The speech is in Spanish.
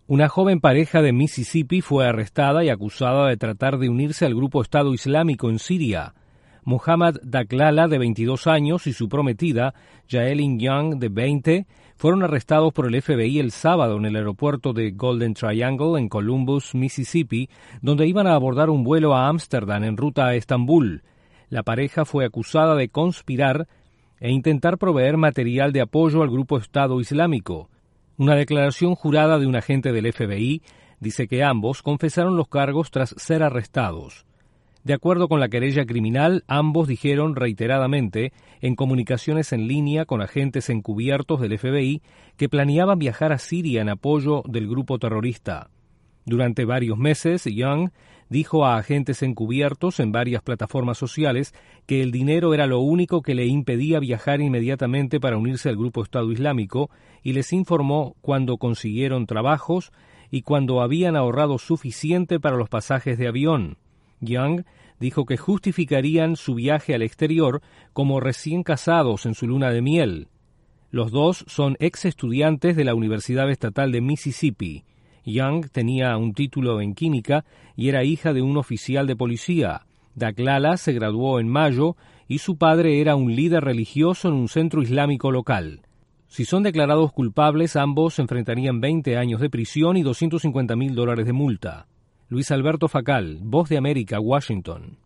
Una joven pareja de Mississippi fue arrestada y acusada de tratar de unirse al grupo Estado Islámico en Siria. Muhammad Daklala, de 22 años, y su prometida, Jaelin Young, de 20, fueron arrestados por el FBI el sábado en el aeropuerto de Golden Triangle en Columbus, Mississippi, donde iban a abordar un vuelo a Ámsterdam en ruta a Estambul. La pareja fue acusada de conspirar e intentar proveer material de apoyo al grupo Estado Islámico. Una declaración jurada de un agente del FBI dice que ambos confesaron los cargos tras ser arrestados. De acuerdo con la querella criminal, ambos dijeron reiteradamente, en comunicaciones en línea con agentes encubiertos del FBI, que planeaban viajar a Siria en apoyo del grupo terrorista. Durante varios meses, Young dijo a agentes encubiertos en varias plataformas sociales que el dinero era lo único que le impedía viajar inmediatamente para unirse al grupo Estado Islámico, y les informó cuando consiguieron trabajos y cuando habían ahorrado suficiente para los pasajes de avión. Young dijo que justificarían su viaje al exterior como recién casados en su luna de miel. Los dos son ex estudiantes de la Universidad Estatal de Mississippi. Young tenía un título en química y era hija de un oficial de policía. Daklala se graduó en mayo y su padre era un líder religioso en un centro islámico local. Si son declarados culpables, ambos enfrentarían 20 años de prisión y $250,000 de multa. Luis Alberto Facal, Voz de América, Washington.